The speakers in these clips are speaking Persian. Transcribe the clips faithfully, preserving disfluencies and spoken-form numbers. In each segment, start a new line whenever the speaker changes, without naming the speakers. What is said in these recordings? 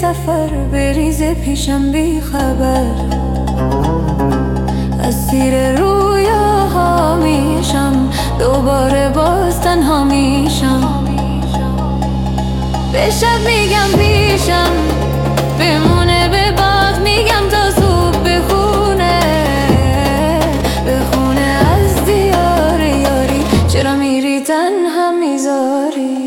سفر بریز پیشم بی خبر، اسیر رویاها میشم، دوباره باز تنها میشم. به شب میگم پیشم بمونه، به باد میگم تا صبح بخونه بخونه از دیار یاری، چرا میری تنها میذاری؟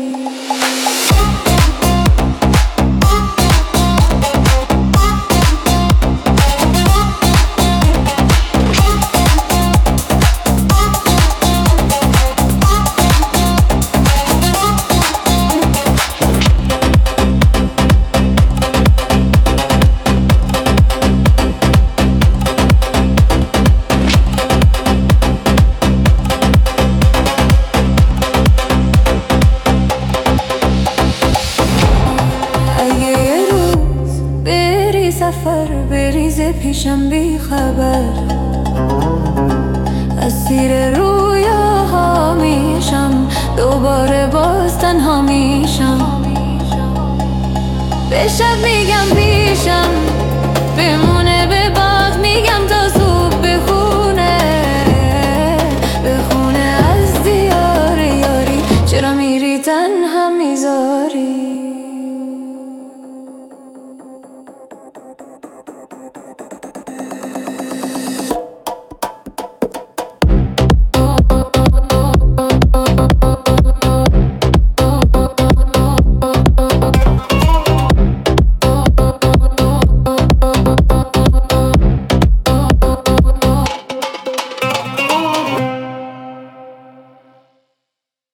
سفر بریز پیشم بی خبر، اسیر رویاها میشم، دوباره باز تنها میشم. به شب میگم پیشم بمونه،